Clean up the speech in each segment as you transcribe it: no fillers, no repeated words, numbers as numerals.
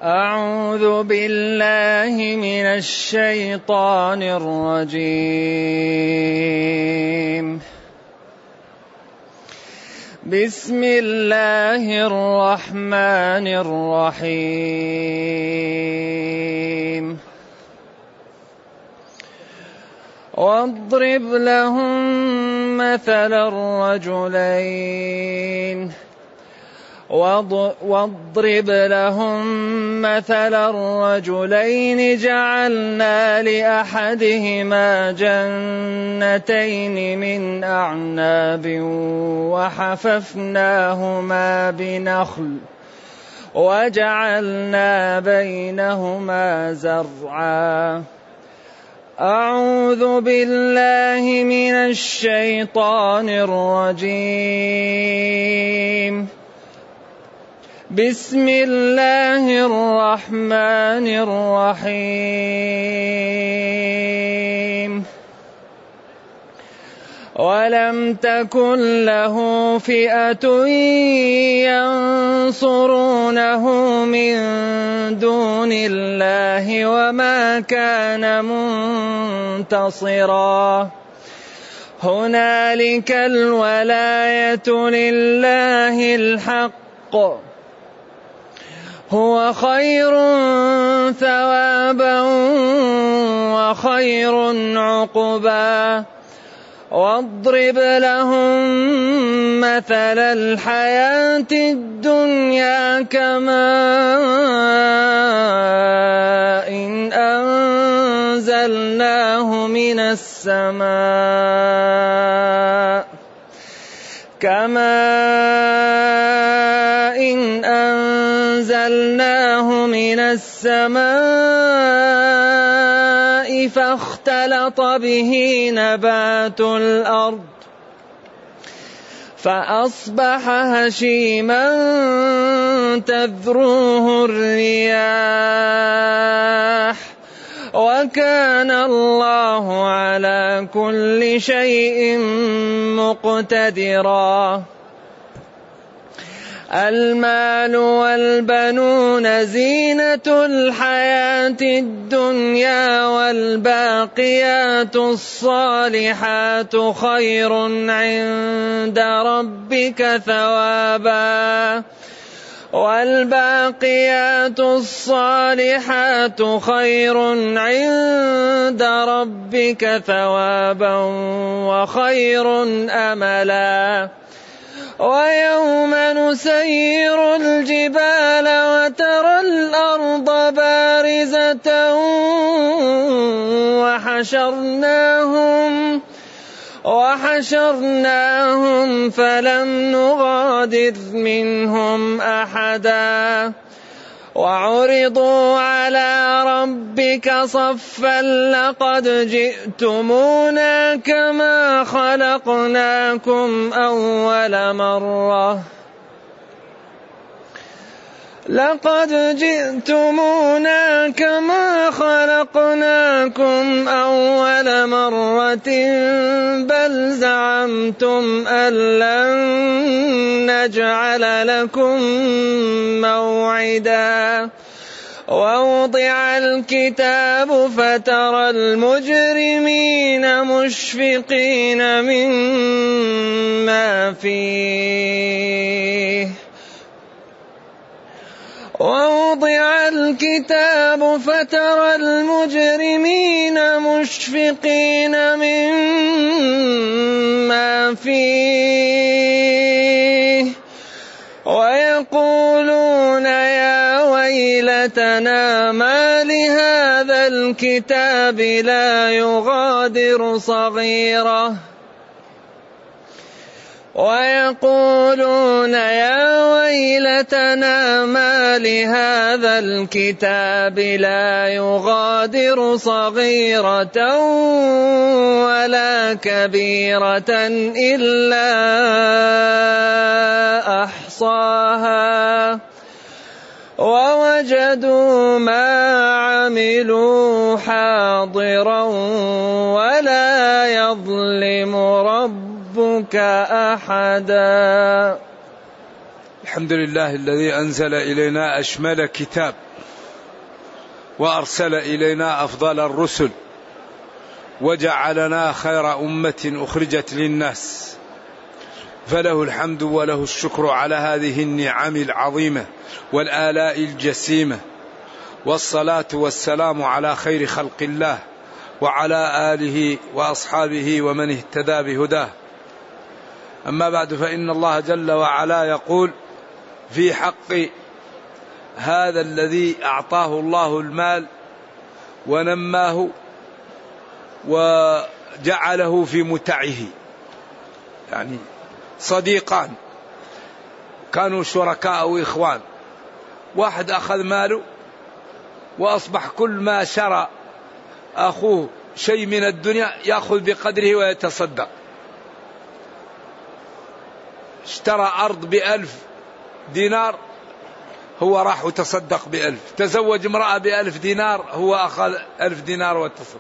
أعوذ بالله من الشيطان الرجيم. بسم الله الرحمن الرحيم. واضرب لهم مثل الرجلين جعلنا لأحدهما جنتين من أعناب وحففناهما بنخل وجعلنا بينهما زرعا. أعوذ بالله من الشيطان الرجيم. بسم الله الرحمن الرحيم. ولم تكن له فئة ينصرونه من دون الله وما كان منتصرا. هنالك الولاية لله الحق، هو خير ثوابا وخير عقبا. واضرب لهم مثل الحياة الدنيا كماء إن أنزلناه من السماء فاختلط به نبات الأرض فأصبح هشيما تذروه الرياح وكان الله على كل شيء مقتدرا. المال والبنون زينة الحياة الدنيا والباقيات الصالحات خير عند ربك ثوابا وخير أملا. ويوم نسير الجبال وترى الأرض بارزة وحشرناهم فلم نغادر منهم أحدا. وعرضوا على ربك صفا لقد جئتمونا كما خلقناكم أول مرة بل زعمتم أن لن نجعل لكم موعدا. ووضع الكتاب فترى المجرمين مشفقين مما فيه ويقولون يا ويلتنا ما لهذا الكتاب لا يغادر صغيرة ولا كبيرة إلا أحصاها ووجدوا ما عملوا حاضرا ولا يظلم ربك أحدا. الحمد لله الذي أنزل إلينا أشمل كتاب وأرسل إلينا أفضل الرسل وجعلنا خير أمة أخرجت للناس، فله الحمد وله الشكر على هذه النعم العظيمة والآلاء الجسيمة، والصلاة والسلام على خير خلق الله وعلى آله وأصحابه ومن اهتدى بهداه. أما بعد، فإن الله جل وعلا يقول في حق هذا الذي أعطاه الله المال ونماه وجعله في متعه، يعني صديقان كانوا شركاء وإخوان، واحد أخذ ماله وأصبح كل ما شرى أخوه شيء من الدنيا يأخذ بقدره ويتصدق. اشترى أرض ب1000 دينار، هو راح وتصدق ب1000. تزوج امرأة ب1000 دينار، هو أخذ 1000 دينار وتصدق.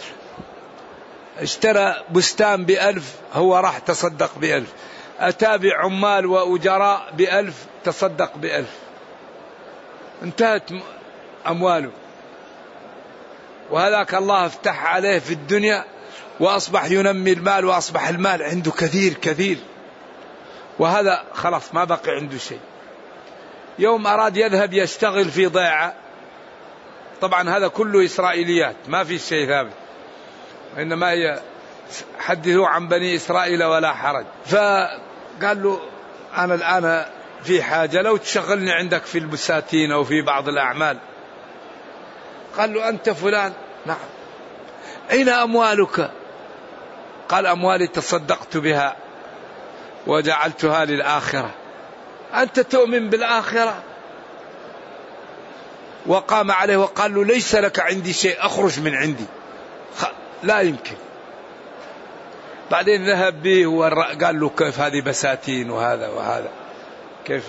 اشترى بستان ب1000، هو راح تصدق ب1000. أتابع عمال وأجراء ب1000، تصدق ب1000. انتهت أمواله. وهذاك الله افتح عليه في الدنيا وأصبح ينمي المال، وأصبح المال عنده كثير كثير، وهذا خلاص ما بقي عنده شيء. يوم أراد يذهب يشتغل في ضيعة، طبعا هذا كله إسرائيليات، ما في شيء ثابت، إنما هي حدثوا عن بني إسرائيل ولا حرج. فقال له أنا الآن في حاجة، لو تشغلني عندك في البساتين أو في بعض الأعمال. قال له أنت فلان؟ نعم. أين أموالك؟ قال أموالي تصدقت بها وجعلتها للآخرة. أنت تؤمن بالآخرة؟ وقام عليه وقال له ليس لك عندي شيء، أخرج من عندي. لا يمكن. بعدين ذهب به وقال له كيف هذه بساتين وهذا وهذا كيف.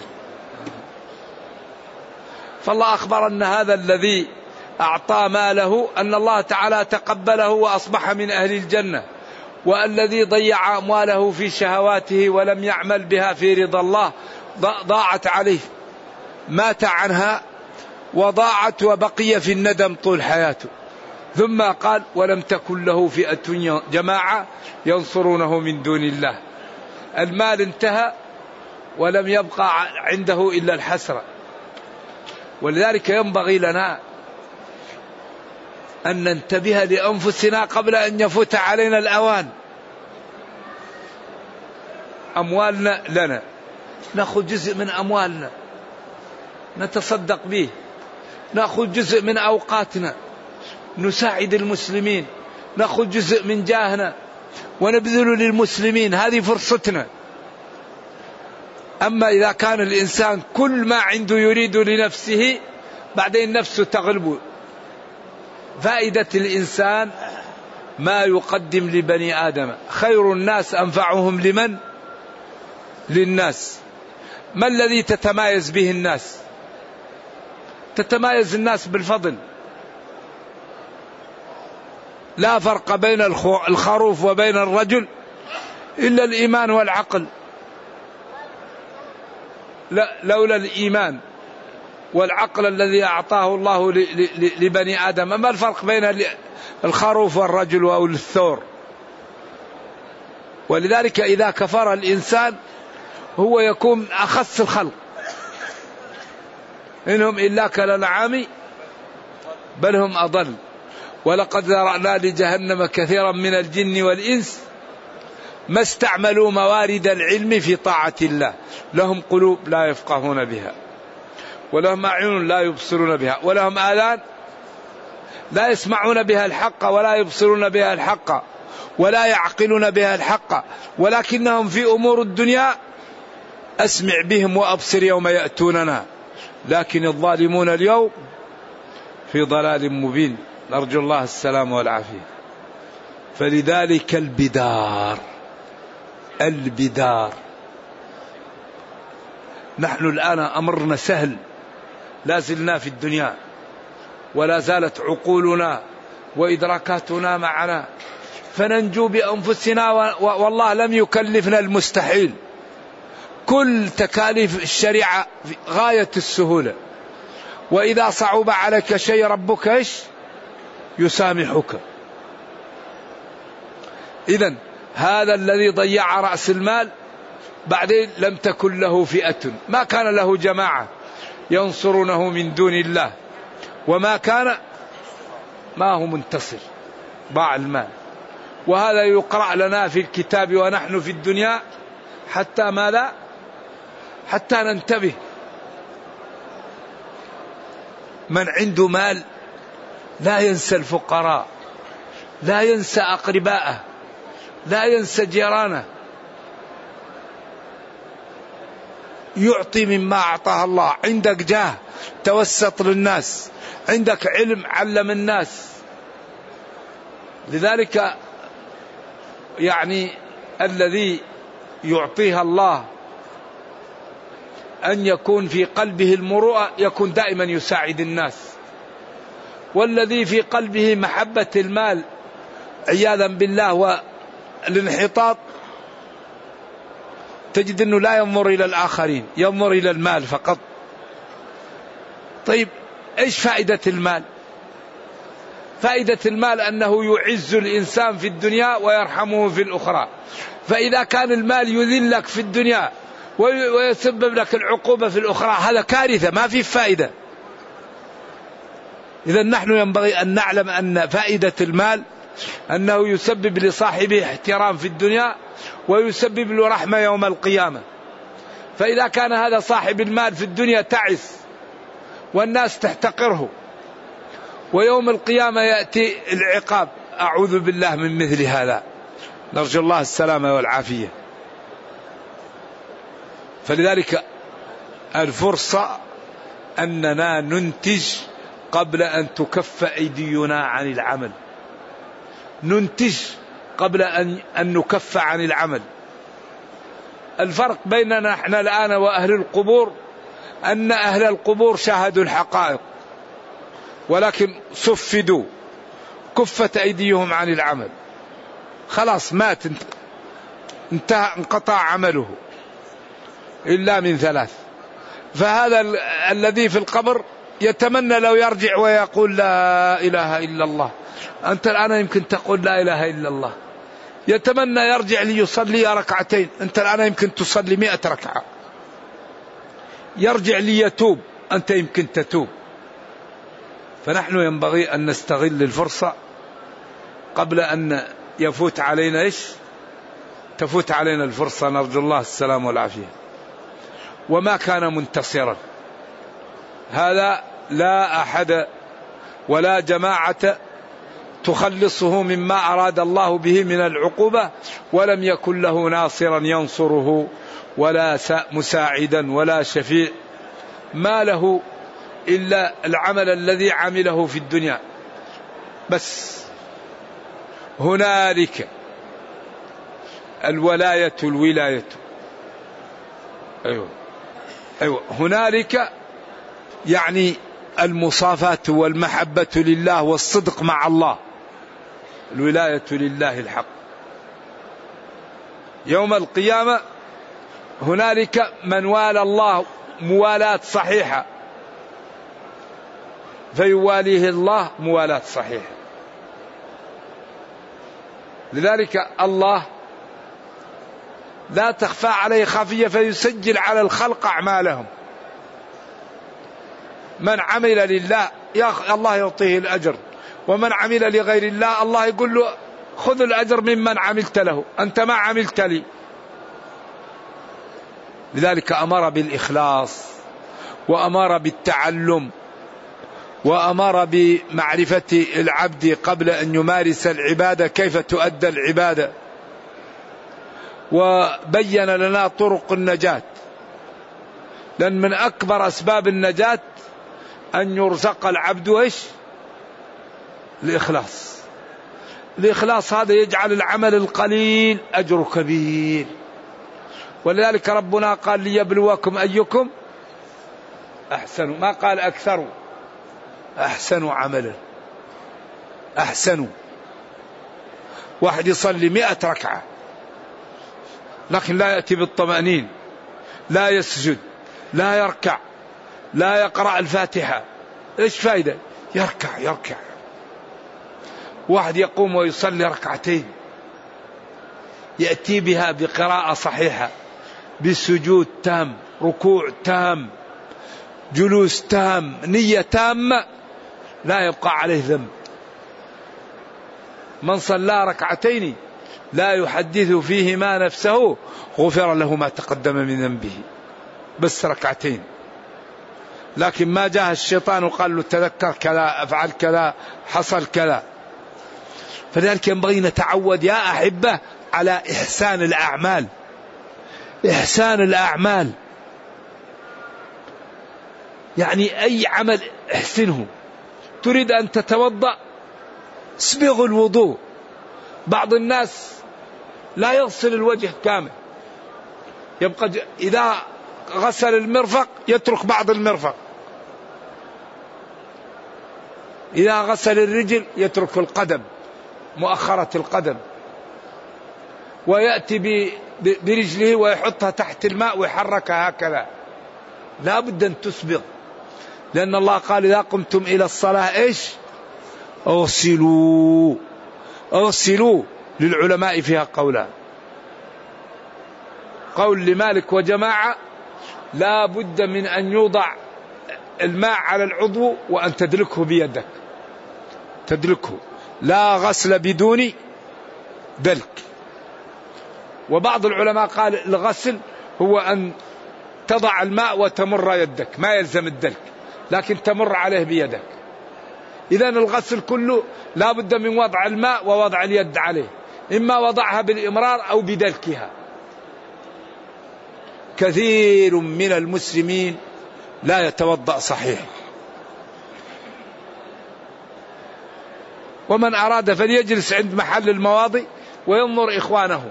فالله أخبر أن هذا الذي أعطى ماله أن الله تعالى تقبله وأصبح من أهل الجنة، والذي ضيع أمواله في شهواته ولم يعمل بها في رضا الله ضاعت عليه، مات عنها وضاعت وبقي في الندم طول حياته. ثم قال ولم تكن له فئة جماعة ينصرونه من دون الله. المال انتهى ولم يبقى عنده إلا الحسرة. ولذلك ينبغي لنا أن ننتبه لأنفسنا قبل أن يفوت علينا الأوان. أموالنا لنا، نأخذ جزء من أموالنا نتصدق به، نأخذ جزء من أوقاتنا نساعد المسلمين، نأخذ جزء من جاهنا ونبذل للمسلمين، هذه فرصتنا. أما إذا كان الإنسان كل ما عنده يريد لنفسه، بعدين نفسه تغلبه. فائدة الإنسان ما يقدم لبني آدم. خير الناس أنفعهم لمن؟ للناس. ما الذي تتمايز به الناس؟ تتمايز الناس بالفضل. لا فرق بين الخروف وبين الرجل إلا الإيمان والعقل. لولا الإيمان والعقل الذي أعطاه الله لبني آدم، ما الفرق بين الخروف والرجل أو الثور؟ ولذلك إذا كفر الإنسان هو يكون أخس الخلق. إنهم إلا كالأنعام بل هم أضل. ولقد ذرأنا لجهنم كثيرا من الجن والإنس ما استعملوا موارد العلم في طاعة الله، لهم قلوب لا يفقهون بها، ولهم أعين لا يبصرون بها، ولهم آذان لا يسمعون بها الحق ولا يبصرون بها الحق ولا يعقلون بها الحق، ولكنهم في أمور الدنيا أسمع بهم وأبصر يوم يأتوننا، لكن الظالمون اليوم في ضلال مبين. نرجو الله السلام والعافية. فلذلك البدار. نحن الآن أمرنا سهل، لا زلنا في الدنيا ولا زالت عقولنا وإدراكاتنا معنا، فننجو بأنفسنا والله لم يكلفنا المستحيل. كل تكاليف الشريعة غاية السهولة، وإذا صعب عليك شيء ربك إيش؟ يسامحك. إذن هذا الذي ضيع رأس المال بعدين لم تكن له فئة، ما كان له جماعة ينصرونه من دون الله، وما كان ما هو منتصر، ضاع المال. وهذا يقرأ لنا في الكتاب ونحن في الدنيا حتى ماذا؟ حتى ننتبه. من عنده مال لا ينسى الفقراء، لا ينسى أقرباءه، لا ينسى جيرانه، يعطي مما أعطاه الله. عندك جاه توسط للناس، عندك علم علم الناس. لذلك يعني الذي يعطيها الله أن يكون في قلبه المروءة يكون دائما يساعد الناس، والذي في قلبه محبة المال عياذا بالله والانحطاط تجد أنه لا ينظر إلى الآخرين، ينظر إلى المال فقط. طيب إيش فائدة المال؟ فائدة المال أنه يعز الإنسان في الدنيا ويرحمه في الأخرى. فإذا كان المال يذلك في الدنيا ويسبب لك العقوبة في الأخرى هذا كارثة، ما في فائدة. إذا نحن ينبغي أن نعلم أن فائدة المال أنه يسبب لصاحبه احترام في الدنيا ويسبب له رحمة يوم القيامة. فإذا كان هذا صاحب المال في الدنيا تعس والناس تحتقره، ويوم القيامة يأتي العقاب، أعوذ بالله من مثل هذا، نرجو الله السلامة والعافية. فلذلك الفرصة أننا ننتج قبل أن تكف أيدينا عن العمل، ننتج قبل أن نكف عن العمل. الفرق بيننا احنا الآن وأهل القبور أن أهل القبور شاهدوا الحقائق ولكن صفدوا، كفت أيديهم عن العمل، خلاص مات انتهى انقطع عمله إلا من ثلاث. فهذا الذي في القبر يتمنى لو يرجع ويقول لا إله إلا الله. أنت الآن يمكن تقول لا إله إلا الله، يتمنى يرجع ليصلي ركعتين، أنت الآن يمكن تصلي 100 ركعة. يرجع ليتوب، أنت يمكن تتوب. فنحن ينبغي أن نستغل الفرصة قبل أن يفوت علينا إيش؟ تفوت علينا الفرصة، نرجو الله السلام والعافية. وما كان منتصرا، هذا لا أحد ولا جماعة تخلصه مما أراد الله به من العقوبة، ولم يكن له ناصرا ينصره ولا مساعدا ولا شفيع، ما له إلا العمل الذي عمله في الدنيا بس. هنالك الولاية، أيوة هنالك يعني المصافاة والمحبة لله والصدق مع الله، الولاية لله الحق. يوم القيامة هنالك من والى الله موالاة صحيحة فيواليه الله موالاة صحيحة. لذلك الله لا تخفى عليه خافية فيسجل على الخلق أعمالهم. من عمل لله الله يعطيه الأجر، ومن عمل لغير الله الله يقول له خذ الأجر ممن عملت له، أنت ما عملت لي. لذلك أمر بالإخلاص وأمر بالتعلم وأمر بمعرفة العبد قبل أن يمارس العبادة كيف تؤدى العبادة، وبين لنا طرق النجاة. لأن من أكبر أسباب النجاة أن يرزق العبد إيش؟ الإخلاص. الإخلاص هذا يجعل العمل القليل أجر كبير. ولذلك ربنا قال ليبلوكم أيكم أحسن، ما قال أكثر، أحسن عملا. أحسن. واحد يصلي 100 ركعة لكن لا يأتي بالطمأنين، لا يسجد، لا يركع، لا يقرأ الفاتحة، إيش فايدة؟ يركع. واحد يقوم ويصلي ركعتين يأتي بها بقراءة صحيحة، بسجود تام، ركوع تام، جلوس تام، نية تامة، لا يبقى عليه ذنب. من صلى ركعتين لا يحدث فيهما نفسه غفر له ما تقدم من ذنبه. بس ركعتين. لكن ما جاء الشيطان وقال له تذكر كذا، افعل كذا، حصل كذا. فلذلك ينبغي نتعود يا أحبة على إحسان الأعمال. إحسان الأعمال يعني أي عمل احسنه. تريد أن تتوضأ، اسبغ الوضوء. بعض الناس لا يغسل الوجه كامل، يبقى إذا غسل المرفق يترك بعض المرفق، إذا غسل الرجل يترك القدم، مؤخرة القدم، ويأتي برجله ويحطها تحت الماء ويحركها هكذا. لا بد أن تسبغ، لأن الله قال إذا قمتم إلى الصلاة إيش؟ أغسلوا. للعلماء فيها قولان. قول لمالك وجماعة لا بد من أن يوضع الماء على العضو وأن تدلكه بيدك، تدلكه، لا غسل بدون دلك. وبعض العلماء قال الغسل هو أن تضع الماء وتمر يدك، ما يلزم الدلك، لكن تمر عليه بيدك. إذن الغسل كله لا بد من وضع الماء ووضع اليد عليه، إما وضعها بالإمرار أو بدلكها. كثير من المسلمين لا يتوضأ صحيح. ومن أراد فليجلس عند محل المواضع وينظر إخوانه.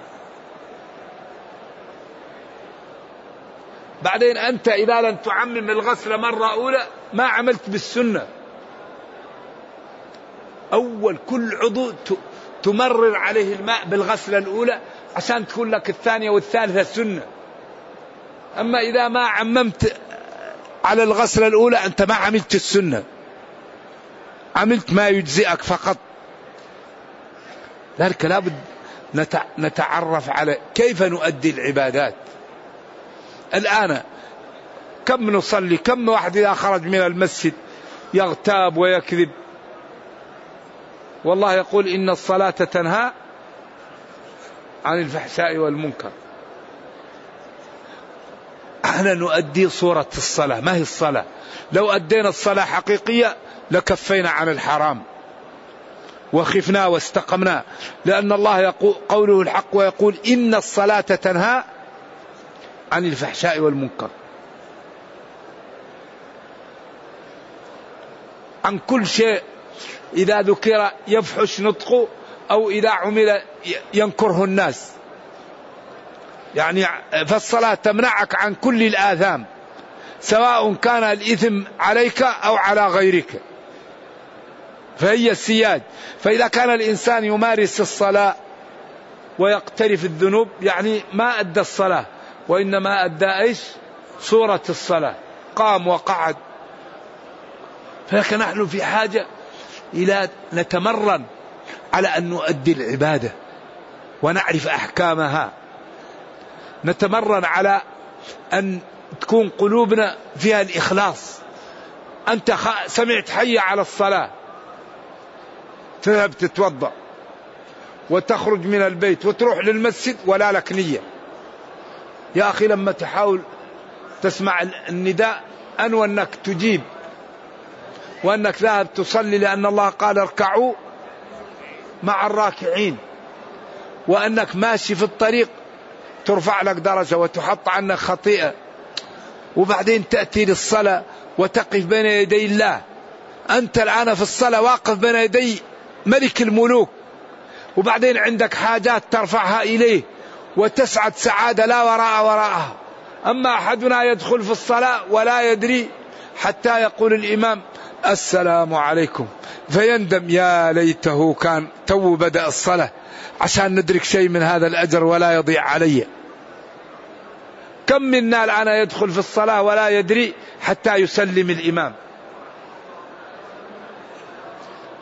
بعدين أنت إذا لم تعمم الغسل مرة أولى ما عملت بالسنة. أول كل عضو تمرر عليه الماء بالغسلة الأولى عشان تكون لك الثانية والثالثة سنة. أما إذا ما عممت على الغسلة الأولى أنت ما عملت السنة، عملت ما يجزئك فقط. ذلك لابد نتعرف على كيف نؤدي العبادات. الآن كم نصلي، كم واحد إذا خرج من المسجد يغتاب ويكذب. والله يقول إن الصلاة تنهى عن الفحشاء والمنكر. احنا نؤدي صورة الصلاة، ما هي الصلاة. لو أدينا الصلاة حقيقية لكفينا عن الحرام وخفنا واستقمنا، لأن الله يقول قوله الحق ويقول إن الصلاة تنهى عن الفحشاء والمنكر، عن كل شيء إذا ذكر يفحش نطقه أو إذا عمل ينكره الناس. يعني فالصلاة تمنعك عن كل الآثام، سواء كان الإثم عليك أو على غيرك، فهي السياج. فإذا كان الإنسان يمارس الصلاة ويقترف الذنوب يعني ما أدى الصلاة، وإنما أدى إيش؟ صورة الصلاة، قام وقعد. فلكن نحن في حاجة إلى نتمرن على أن نؤدي العبادة ونعرف أحكامها، نتمرن على أن تكون قلوبنا فيها الإخلاص. أنت سمعت حي على الصلاة، تذهب تتوضأ وتخرج من البيت وتروح للمسجد ولا لك نية. يا أخي لما تحاول تسمع النداء أنوى أنك تجيب وأنك ذاهب تصلي، لأن الله قال اركعوا مع الراكعين، وأنك ماشي في الطريق ترفع لك درجة وتحط عنك خطيئة، وبعدين تأتي للصلاة وتقف بين يدي الله. أنت الآن في الصلاة واقف بين يدي ملك الملوك، وبعدين عندك حاجات ترفعها إليه وتسعد سعادة لا وراءها. أما أحدنا يدخل في الصلاة ولا يدري حتى يقول الإمام السلام عليكم، فيندم يا ليته كان تو بدأ الصلاة عشان ندرك شيء من هذا الأجر ولا يضيع علي. كم منا الآن يدخل في الصلاة ولا يدري حتى يسلم الإمام.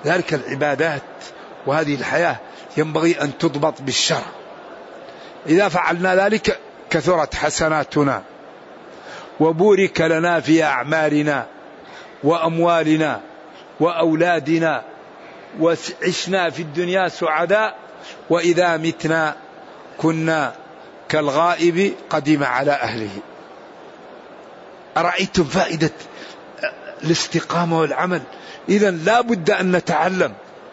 ذلك العبادات وهذه الحياة ينبغي أن تضبط بالشرع. إذا فعلنا ذلك كثرت حسناتنا وبورك لنا في أعمالنا وأموالنا وأولادنا وعشنا في الدنيا سعداء، وإذا متنا كنا كالغائب قدم على أهله. أرأيتم فائدة الاستقامة والعمل؟ إذن لا بد أن نتعلم،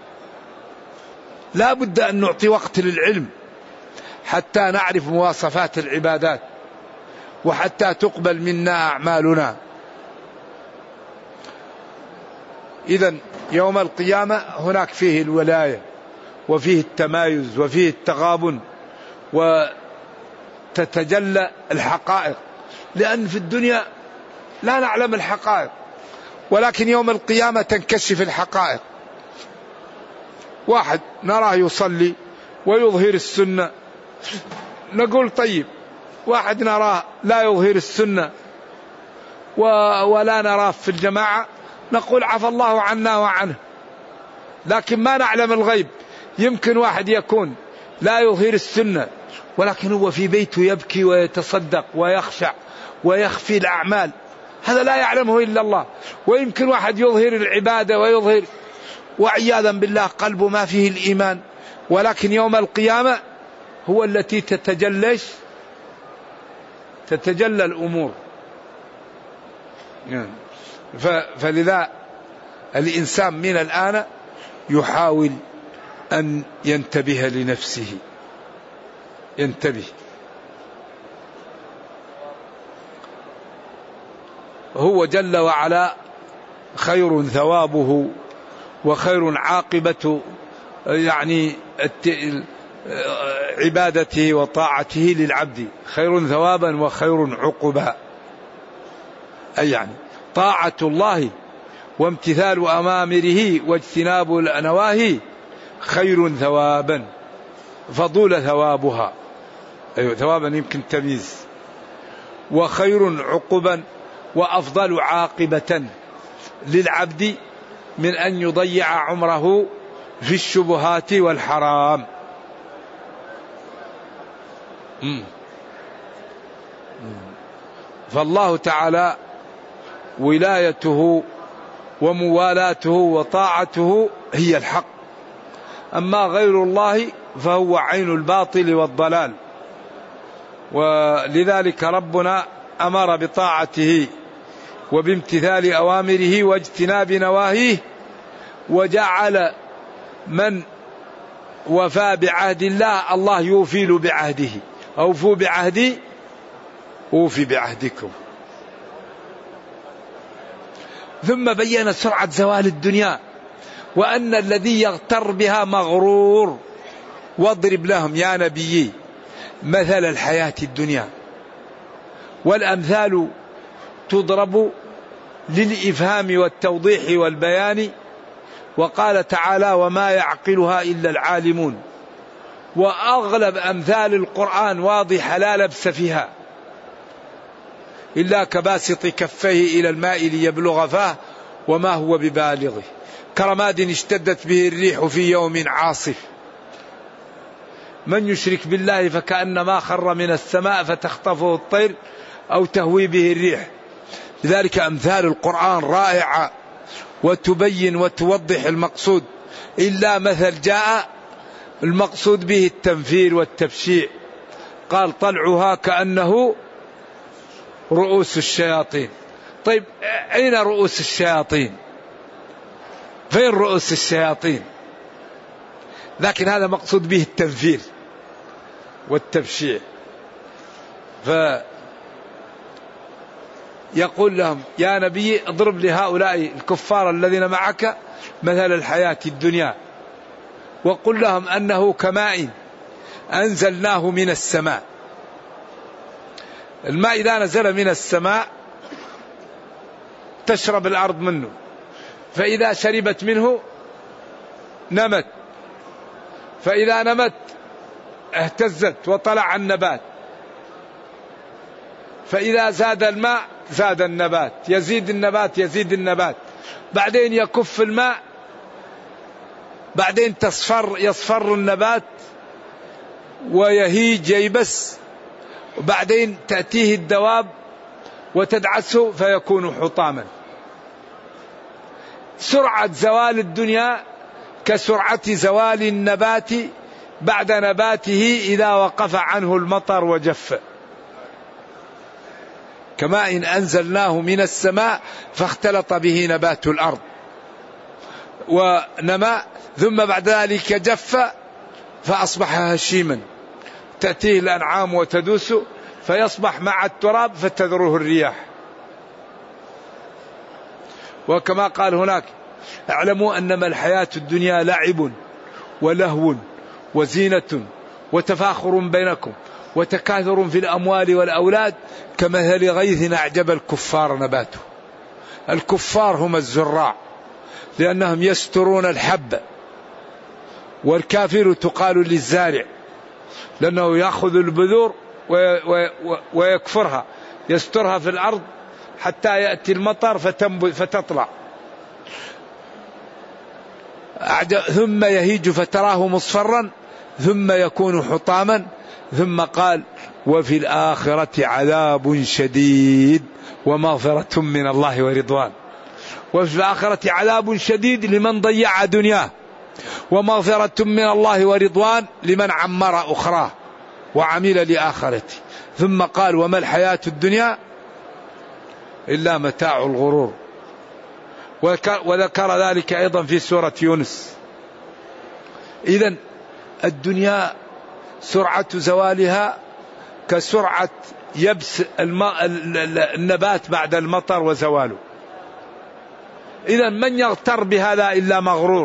لا بد أن نعطي وقت للعلم حتى نعرف مواصفات العبادات وحتى تقبل منا أعمالنا. إذن يوم القيامة هناك فيه الولاية وفيه التمايز وفيه التغابن وتتجلى الحقائق، لأن في الدنيا لا نعلم الحقائق، ولكن يوم القيامة تنكشف الحقائق. واحد نراه يصلي ويظهر السنة نقول طيب، واحد نراه لا يظهر السنة ولا نراه في الجماعة نقول عفى الله عنا وعنه، لكن ما نعلم الغيب. يمكن واحد يكون لا يظهر السنة ولكن هو في بيته يبكي ويتصدق ويخشع ويخفي الأعمال، هذا لا يعلمه إلا الله. ويمكن واحد يظهر العبادة ويظهر وعياذا بالله قلبه ما فيه الإيمان، ولكن يوم القيامة هو التي تتجلى الأمور. فلذا الإنسان من الآن يحاول أن ينتبه لنفسه، ينتبه. هو جل وعلا خير ثوابه وخير عاقبة يعني عبادته وطاعته للعبد، خير ثوابا وخير عقبا. أي يعني طاعة الله وامتثال أوامره واجتناب نواهيه خير ثوابا، فضول ثوابها، أيوة ثوابا يمكن تمييز، وخير عقبا وأفضل عاقبة للعبد من أن يضيع عمره في الشبهات والحرام. فالله تعالى ولايته وموالاته وطاعته هي الحق، أما غير الله فهو عين الباطل والضلال. ولذلك ربنا أمر بطاعته وبامتثال أوامره واجتناب نواهيه، وجعل من وفى بعهد الله الله يوفي له بعهده، أوفوا بعهدي أوفي بعهدكم. ثم بين سرعة زوال الدنيا وأن الذي يغتر بها مغرور. واضرب لهم يا نبي مثل الحياة الدنيا، والأمثال تضرب للإفهام والتوضيح والبيان. وقال تعالى وما يعقلها إلا العالمون. وأغلب أمثال القرآن واضحة لا لبس فيها، إلا كباسط كفيه إلى الماء ليبلغ فاه وما هو ببالغه، كرماد اشتدت به الريح في يوم عاصف. من يشرك بالله فكأنما خر من السماء فتخطفه الطير أو تهوي به الريح. لذلك أمثال القرآن رائعة وتبين وتوضح المقصود، إلا مثل جاء المقصود به التنفير والتبشيع. قال طلعها كأنه رؤوس الشياطين. طيب أين رؤوس الشياطين؟ فين رؤوس الشياطين؟ لكن هذا مقصود به التنفير والتبشيع. فيقول لهم يا نبي اضرب لهؤلاء الكفار الذين معك مثل الحياة الدنيا، وقل لهم أنه كماء أنزلناه من السماء. الماء إذا نزل من السماء تشرب الأرض منه، فإذا شربت منه نمت، فإذا نمت اهتزت وطلع النبات، فإذا زاد الماء زاد النبات، يزيد النبات يزيد النبات، بعدين يكف الماء بعدين يصفر النبات ويهيج ييبس، وبعدين تأتيه الدواب وتدعسه فيكون حطاما. سرعة زوال الدنيا كسرعة زوال النبات بعد نباته إذا وقف عنه المطر وجف. كما إن أنزلناه من السماء فاختلط به نبات الأرض ونما، ثم بعد ذلك جف فأصبح هشيما، تأتيه الأنعام وتدوس فيصبح مع التراب فتذروه الرياح. وكما قال هناك: اعلموا أنما الحياة الدنيا لعب ولهو وزينة وتفاخر بينكم وتكاثر في الأموال والأولاد كمثل غيث أعجب الكفار نباته. الكفار هم الزراع لأنهم يسترون الحب، والكافر تقال للزارع لأنه يأخذ البذور ويكفرها، يسترها في الأرض حتى يأتي المطر فتطلع، ثم يهيج فتراه مصفرا ثم يكون حطاما. ثم قال: وفي الآخرة عذاب شديد ومغفرة من الله ورضوان. وفي الآخرة عذاب شديد لمن ضيع دنياه، ومغفرة من الله ورضوان لمن عمر أخراه وعمل لآخرته. ثم قال: وما الحياة الدنيا إلا متاع الغرور. وذكر ذلك أيضا في سورة يونس. إذن الدنيا سرعة زوالها كسرعة يبس النبات بعد المطر وزواله. إذن من يغتر بهذا إلا مغرور،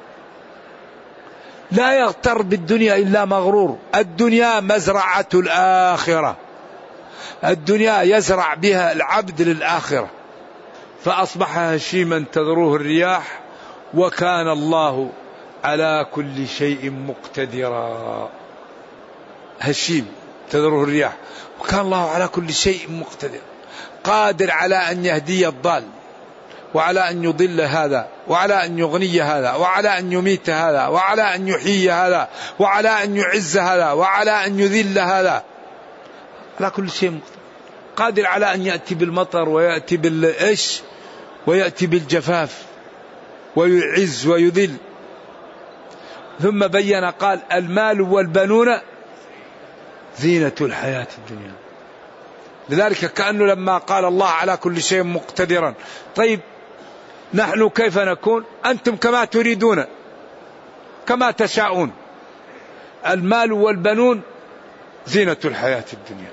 لا يغتر بالدنيا إلا مغرور. الدنيا مزرعة الآخرة، الدنيا يزرع بها العبد للآخرة، فأصبح هشيما تذروه الرياح وكان الله على كل شيء مقتدرا. هشيم تذروه الرياح وكان الله على كل شيء مقتدر، قادر على أن يهدي الضال، وعلى أن يضل هذا، وعلى أن يغني هذا، وعلى أن يميت هذا، وعلى أن يحيي هذا، وعلى أن يعز هذا، وعلى أن يذل هذا، على كل شيء مقتدر. قادر على أن يأتي بالمطر ويأتي بالإيش ويأتي بالجفاف ويعز ويذل. ثم بين قال: المال والبنون زينة الحياة الدنيا. لذلك كأنه لما قال الله على كل شيء مقتدرا، طيب نحن كيف نكون؟ أنتم كما تريدون كما تشاءون. المال والبنون زينة الحياة الدنيا،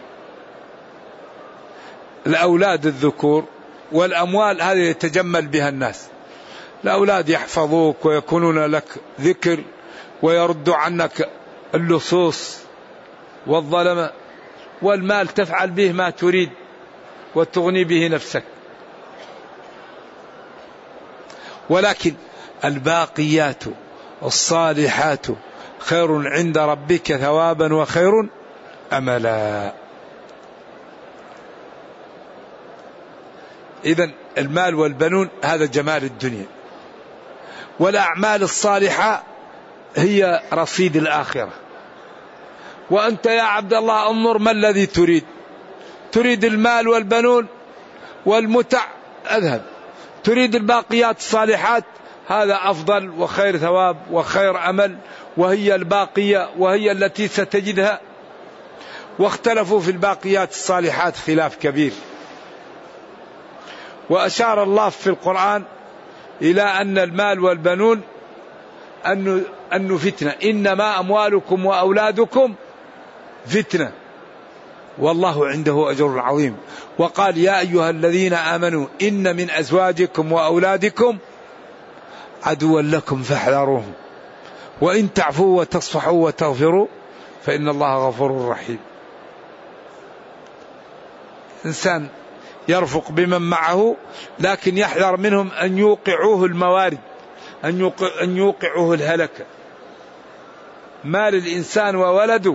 الأولاد الذكور والأموال هذه يتجمل بها الناس. الأولاد يحفظوك ويكونون لك ذكر ويردوا عنك اللصوص والظلمة، والمال تفعل به ما تريد وتغني به نفسك. ولكن الباقيات الصالحات خير عند ربك ثوابا وخير أملا. إذن المال والبنون هذا جمال الدنيا، والأعمال الصالحة هي رصيد الآخرة. وأنت يا عبد الله انظر ما الذي تريد؟ تريد المال والبنون والمتع، أذهب. تريد الباقيات الصالحات، هذا أفضل وخير ثواب وخير أمل، وهي الباقية وهي التي ستجدها. واختلفوا في الباقيات الصالحات خلاف كبير. وأشار الله في القرآن إلى أن المال والبنون أنه فتنة، إنما أموالكم وأولادكم فتنة والله عنده أجر عظيم. وقال: يا أيها الذين آمنوا إن من أزواجكم وأولادكم عدوا لكم فاحذروهم وإن تعفوا وتصفحوا وتغفروا فإن الله غفور رحيم. إنسان يرفق بمن معه لكن يحذر منهم أن يوقعوه الموارد، أن يوقعوه الهلكة. مال الإنسان وولده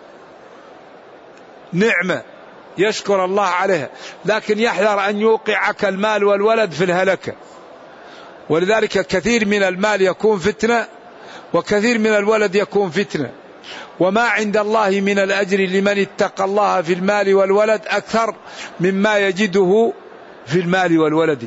نعمة يشكر الله عليها، لكن يحذر أن يوقعك المال والولد في الهلكة. ولذلك كثير من المال يكون فتنة، وكثير من الولد يكون فتنة. وما عند الله من الأجر لمن اتقى الله في المال والولد أكثر مما يجده في المال والولد.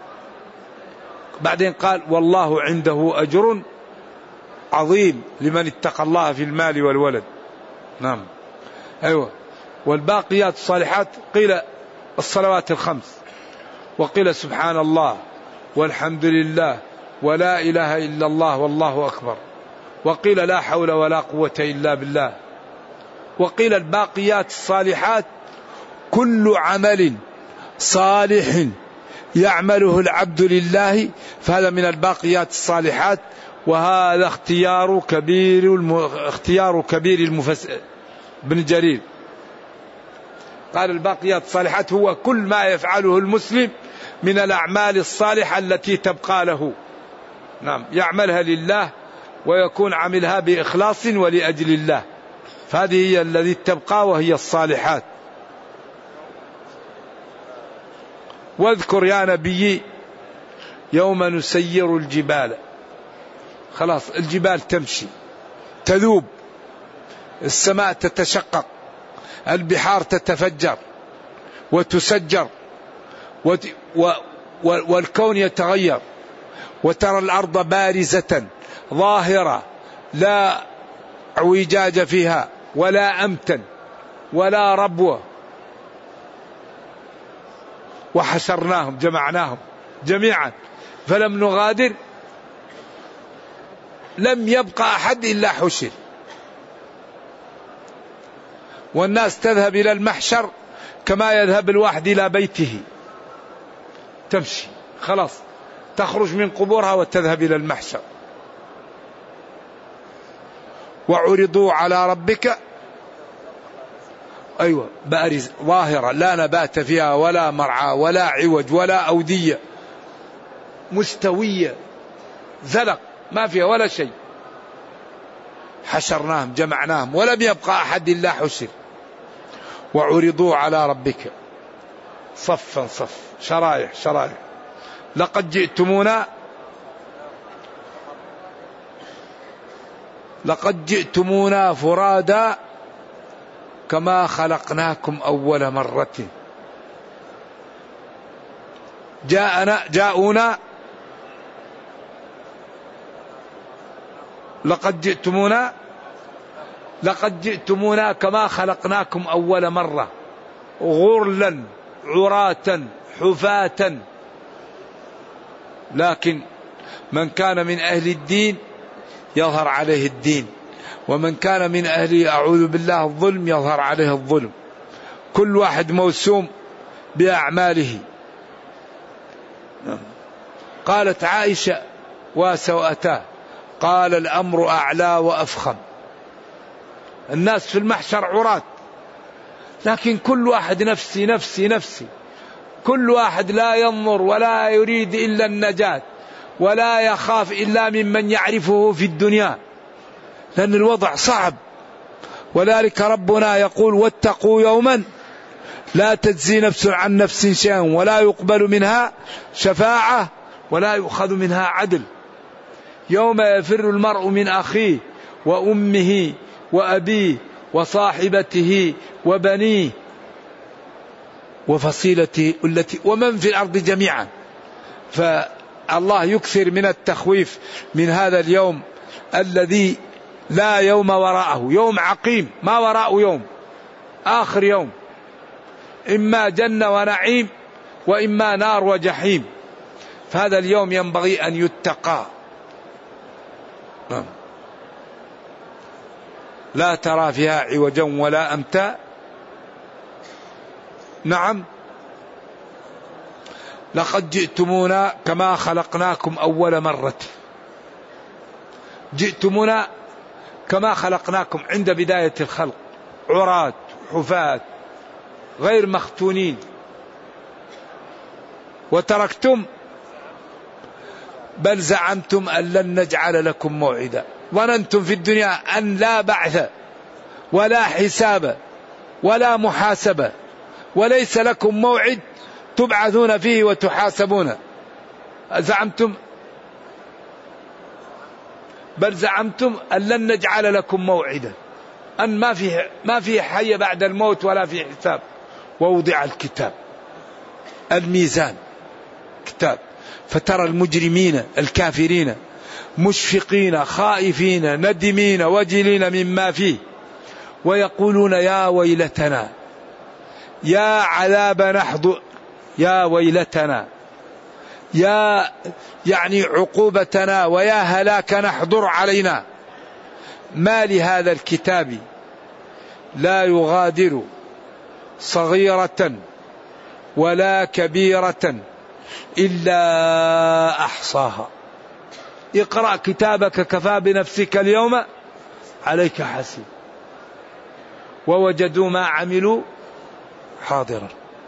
بعدين قال والله عنده أجر عظيم لمن اتقى الله في المال والولد. نعم أيوة. والباقيات الصالحات قيل الصلوات الخمس، وقيل سبحان الله والحمد لله ولا إله إلا الله والله أكبر، وقيل لا حول ولا قوة إلا بالله، وقيل الباقيات الصالحات كل عمل صالح يعمله العبد لله فهذا من الباقيات الصالحات. وهذا اختيار كبير ابن جرير قال الباقيات الصالحات هو كل ما يفعله المسلم من الأعمال الصالحة التي تبقى له. نعم يعملها لله ويكون عملها بإخلاص ولأجل الله، فهذه هي التي تبقى وهي الصالحات. واذكر يا نبي يوم نسير الجبال، خلاص الجبال تمشي تذوب، السماء تتشقق، البحار تتفجر وتسجر والكون يتغير، وترى الأرض بارزة ظاهرة لا اعوجاج فيها ولا أمتن ولا ربوة. وحشرناهم جمعناهم جميعا فلم نغادر، لم يبقى أحد إلا حشر. والناس تذهب إلى المحشر كما يذهب الواحد إلى بيته، تمشي خلاص تخرج من قبورها وتذهب إلى المحشر. وعرضوا على ربك أيوة بارز ظاهرة لا نبات فيها ولا مرعى ولا عوج ولا أودية، مستوية زلق ما فيها ولا شيء. حشرناهم جمعناهم ولم يبقى أحد إلا حشر. وعرضوا على ربك صفا صف، شرايح شرايح. لقد جئتمونا فرادا كما خلقناكم أول مرة. جاءونا لقد جئتمونا كما خلقناكم أول مرة، غرلا عراة حفاة. لكن من كان من أهل الدين يظهر عليه الدين، ومن كان من أهل أعوذ بالله الظلم يظهر عليه الظلم. كل واحد موسوم بأعماله. قالت عائشة وسوأتاه قال الأمر أعلى وأفخم. الناس في المحشر عراة، لكن كل واحد نفسي نفسي نفسي، كل واحد لا ينظر ولا يريد إلا النجاة ولا يخاف إلا ممن يعرفه في الدنيا، لأن الوضع صعب. ولذلك ربنا يقول واتقوا يوما لا تجزي نفس عن نفس شيئا ولا يقبل منها شفاعة ولا يؤخذ منها عدل. يوم يفر المرء من أخيه وأمه وأبيه وصاحبته وبنيه وفصيلته التي ومن في الأرض جميعا. فالله يكثر من التخويف من هذا اليوم الذي لا يوم وراءه، يوم عقيم ما وراءه يوم، آخر يوم، إما جنة ونعيم وإما نار وجحيم. فهذا اليوم ينبغي أن يتقى. لا ترى فيها عوجا ولا أمتا. نعم لقد جئتمونا كما خلقناكم أول مرة. جئتمونا كما خلقناكم عند بداية الخلق عراة حفاة غير مختونين. وتركتم بل زعمتم أن لن نجعل لكم موعدا. ظننتم في الدنيا أن لا بعث ولا حساب ولا محاسبة وليس لكم موعد تبعثون فيه وتحاسبون. زعمتم بل زعمتم أن لن نجعل لكم موعدا، أن ما في حي بعد الموت ولا في حساب. ووضع الكتاب، الميزان، كتاب، فترى المجرمين الكافرين مشفقين خائفين ندمين وجلين مما فيه ويقولون يا ويلتنا، يا عذاب نحضر، يا ويلتنا، يا يعني عقوبتنا، ويا هلاك نحضر علينا، ما لهذا الكتاب لا يغادر صغيرة ولا كبيرة إلا أحصاها. اقرأ كتابك كفى بنفسك اليوم عليك حسيب، ووجدوا ما عملوا حاضرا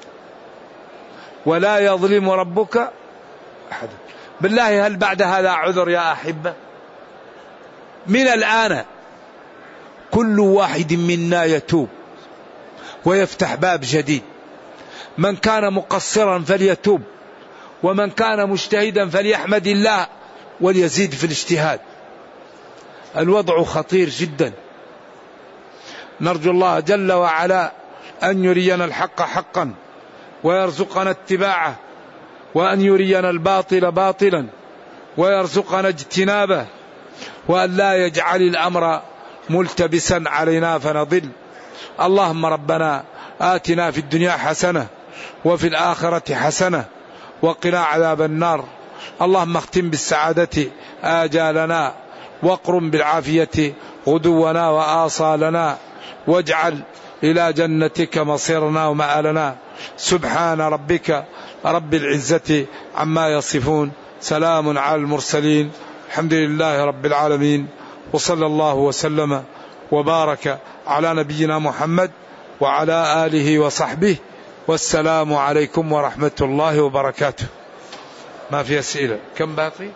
ولا يظلم ربك أحد. بالله هل بعد هذا عذر يا أحبة؟ من الآن كل واحد منا يتوب ويفتح باب جديد. من كان مقصرا فليتوب، ومن كان مجتهدا فليحمد الله وليزيد في الاجتهاد. الوضع خطير جدا. نرجو الله جل وعلا أن يرينا الحق حقا ويرزقنا اتباعه، وأن يرينا الباطل باطلا ويرزقنا اجتنابه، وأن لا يجعل الأمر ملتبسا علينا فنضل. اللهم ربنا آتنا في الدنيا حسنة وفي الآخرة حسنة وقنا عذاب النار. اللهم اختم بالسعادة آجالنا، واقرم بالعافية غدونا وآصالنا، واجعل إلى جنتك مصيرنا ومآلنا. سبحان ربك رب العزة عما يصفون، سلام على المرسلين، الحمد لله رب العالمين، وصلى الله وسلم وبارك على نبينا محمد وعلى آله وصحبه، والسلام عليكم ورحمة الله وبركاته. ما في أسئلة؟ كم باقي؟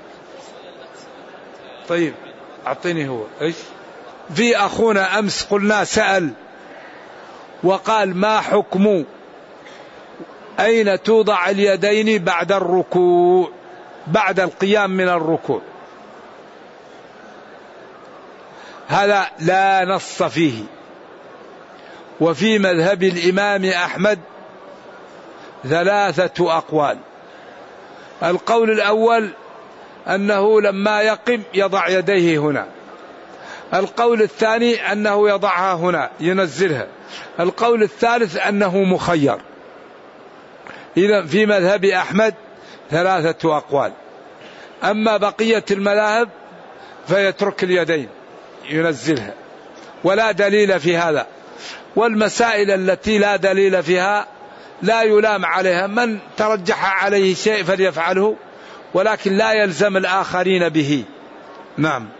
طيب أعطيني هو إيش؟ في أخونا أمس قلنا سأل وقال ما حكم أين توضع اليدين بعد الركوع، بعد القيام من الركوع؟ هذا لا نص فيه. وفي مذهب الإمام أحمد 3 أقوال. القول الأول أنه لما يقم يضع يديه هنا. القول الثاني أنه يضعها هنا ينزلها. القول الثالث أنه مخير. إذا في مذهب أحمد 3 أقوال. أما بقية المذاهب فيترك اليدين ينزلها، ولا دليل في هذا. والمسائل التي لا دليل فيها لا يلام عليها، من ترجح عليه شيء فليفعله، ولكن لا يلزم الآخرين به. نعم.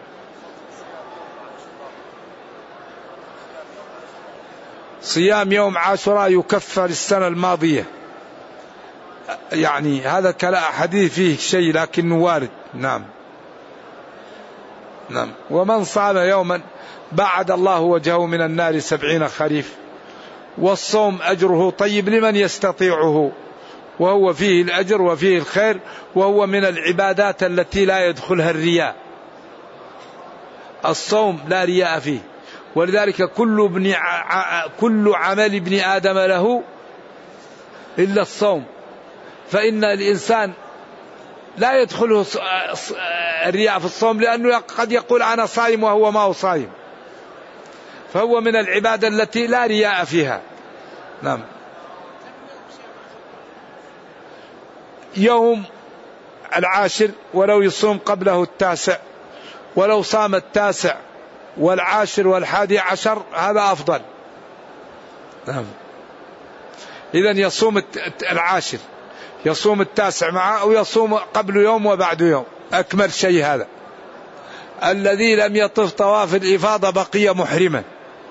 صيام يوم عاشوراء يكفر السنة الماضية، يعني هذا حديث فيه شيء لكنه وارد. نعم نعم. ومن صام يوما بعد الله وجهه من النار 70 خريف. والصوم أجره طيب لمن يستطيعه، وهو فيه الأجر وفيه الخير، وهو من العبادات التي لا يدخلها الرياء. الصوم لا رياء فيه، ولذلك كل عمل ابن آدم له إلا الصوم، فإن الإنسان لا يدخله الرياء في الصوم، لأنه قد يقول أنا صائم وهو ما هو صائم، فهو من العبادة التي لا رياء فيها. نعم. يوم 10 ولو يصوم قبله 9، ولو صام 9 و10 و11 هذا أفضل. نعم. إذن يصوم 10، يصوم 9 معه، أو يصوم قبل يوم وبعد يوم، أكمل شيء هذا. الذي لم يطف طواف الإفاضة بقي محرما.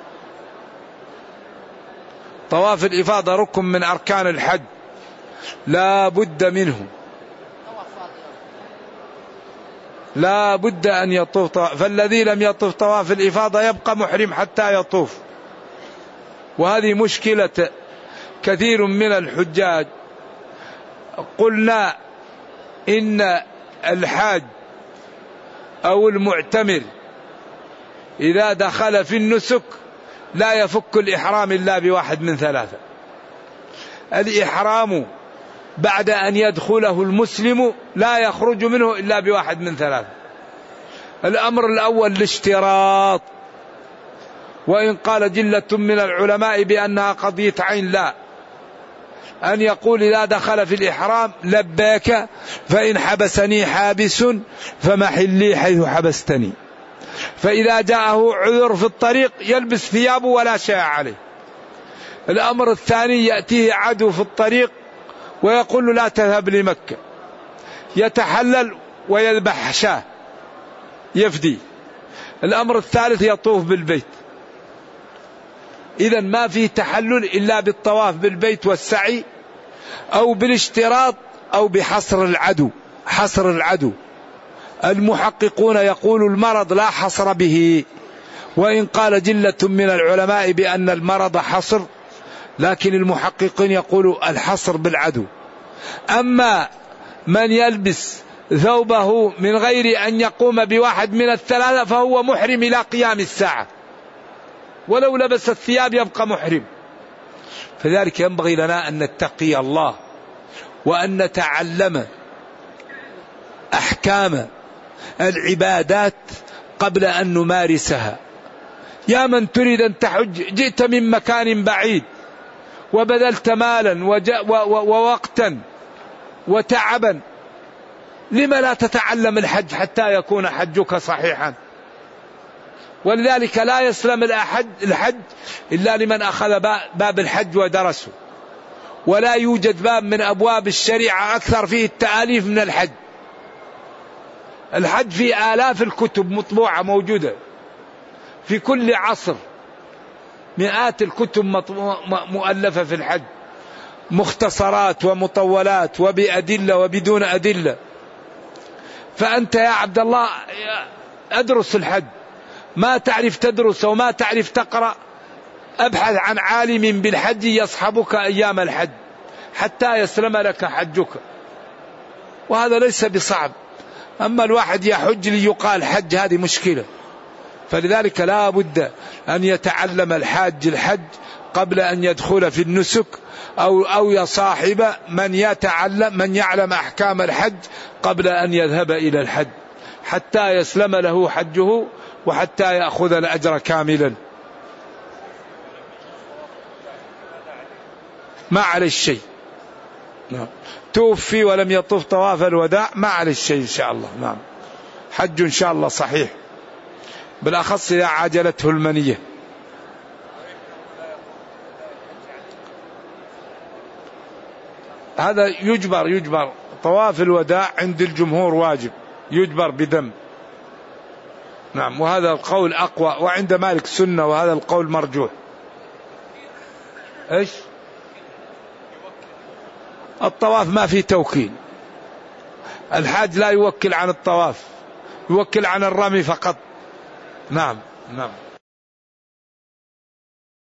طواف الإفاضة ركن من أركان الحج لا بد منه، لا بد أن يطوف. فالذي لم يطوف طواف الإفاضة يبقى محرم حتى يطوف. وهذه مشكلة كثير من الحجاج. قلنا إن الحاج أو المعتمر إذا دخل في النسك لا يفك الإحرام إلا بواحد من ثلاثة. الإحرام بعد أن يدخله المسلم لا يخرج منه إلا بواحد من ثلاثة. الأمر الأول الاشتراط، وإن قال جلة من العلماء بأنها قضية عين، لا، أن يقول إذا دخل في الإحرام لبيك فإن حبسني حابس فمحلي حيث حبستني. فإذا جاءه عذر في الطريق يلبس ثيابه ولا شيء عليه. الأمر الثاني يأتيه عدو في الطريق ويقول له لا تذهب لمكة، يتحلل ويذبح شاه يفدي. الأمر الثالث يطوف بالبيت. إذن ما فيه تحلل إلا بالطواف بالبيت والسعي أو بالاشتراط أو بحصر العدو. حصر العدو المحققون يقول المرض لا حصر به، وإن قال جلة من العلماء بأن المرض حصر، لكن المحققين يقولوا الحصر بالعدو. أما من يلبس ثوبه من غير أن يقوم بواحد من الثلاثة فهو محرم إلى قيام الساعة، ولو لبس الثياب يبقى محرم. فذلك ينبغي لنا أن نتقي الله وأن نتعلم أحكام العبادات قبل أن نمارسها. يا من تريد أن تحج جئت من مكان بعيد وبذلت مالا ووقتا وتعبا، لما لا تتعلم الحج حتى يكون حجك صحيحا؟ ولذلك لا يسلم الحج إلا لمن أخذ باب الحج ودرسه، ولا يوجد باب من أبواب الشريعة أكثر فيه التآليف من الحج. الحج فيه آلاف الكتب مطبوعة موجودة في كل عصر، مئات الكتب مؤلفة في الحج، مختصرات ومطولات وبأدلة وبدون أدلة. فأنت يا عبد الله أدرس الحج، ما تعرف تدرس وما تعرف تقرأ، أبحث عن عالم بالحج يصحبك أيام الحج حتى يسلم لك حجك، وهذا ليس بصعب. أما الواحد يحج ليقال حج هذه مشكلة. فلذلك لا بد أن يتعلم الحاج الحج قبل أن يدخل في النسك، أو يصاحب من يعلم أحكام الحج قبل أن يذهب إلى الحج حتى يسلم له حجه وحتى يأخذ الأجر كاملا. ما عليه الشيء، توفي ولم يطوف طواف الوداع ما عليه الشيء إن شاء الله. نعم، حج إن شاء الله صحيح، بالأخص إذا عاجلته المنية. هذا يجبر طواف الوداع عند الجمهور واجب، يجبر بدم. نعم، وهذا القول أقوى، وعند مالك سنة، وهذا القول مرجوح. إيش؟ الطواف ما في توكيل، الحاج لا يوكل عن الطواف، يوكل عن الرمي فقط. نعم.